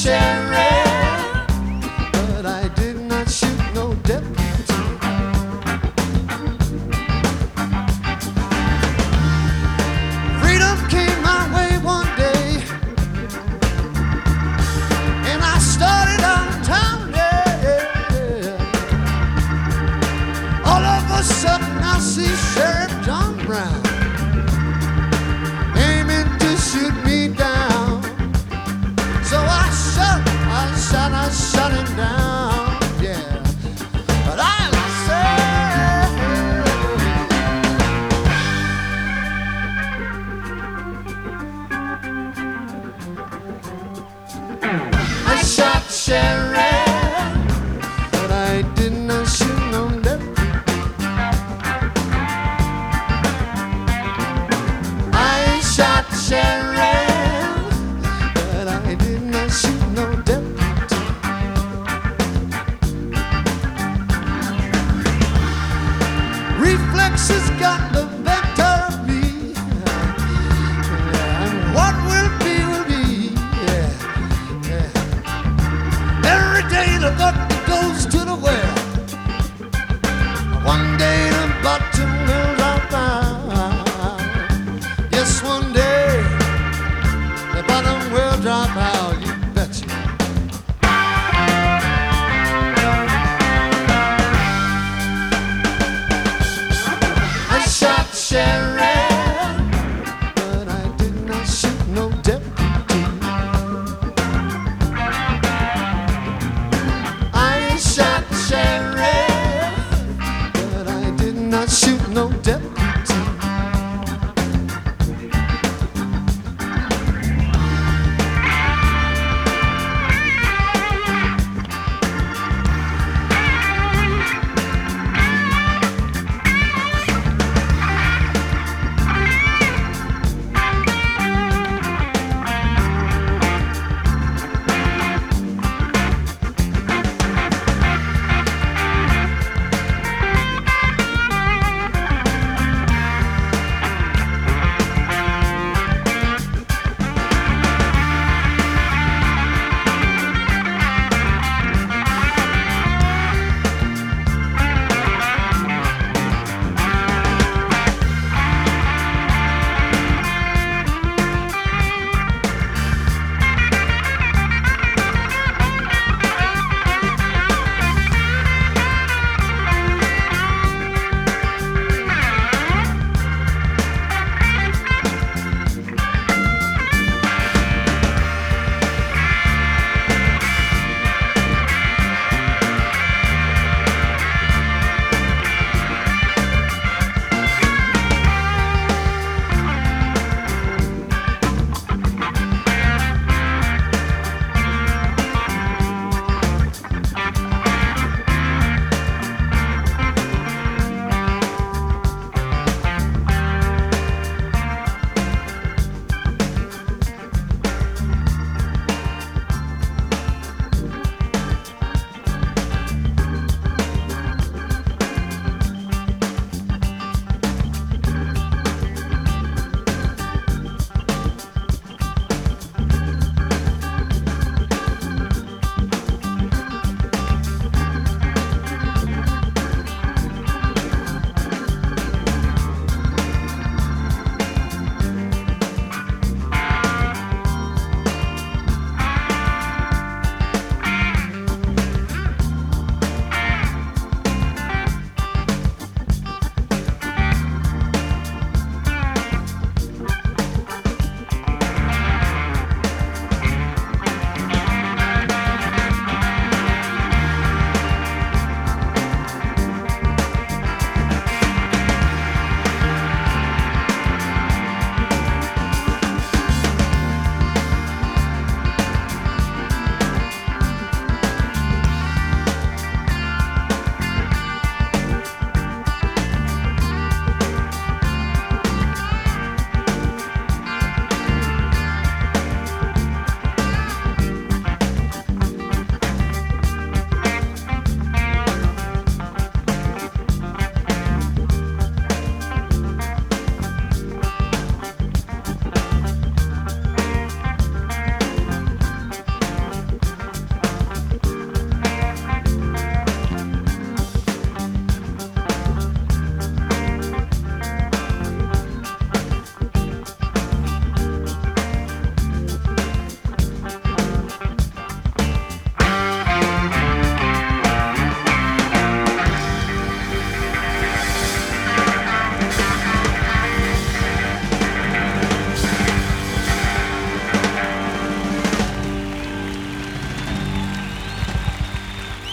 sheriff, but I did not shoot no deputy. Freedom came my way one day, and I started downtown, yeah. All of a sudden I see Sheriff John Brown aiming to shoot me down. So I shot him down, yeah. But I said, I shot the sheriff, but I did not shoot no deputy. I shot the sheriff, but I did not shoot no deputy. Reflexes got the better of me, and what will be, yeah. Every day the bucket goes to the well. One day the bottom will drop out. Yes, one day the bottom will drop out.